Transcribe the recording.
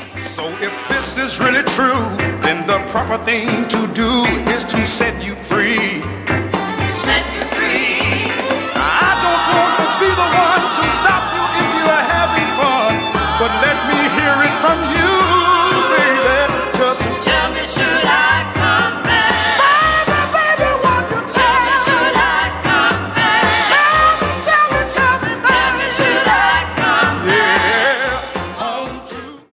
So if this is really true, then the proper thing to do is to set you free.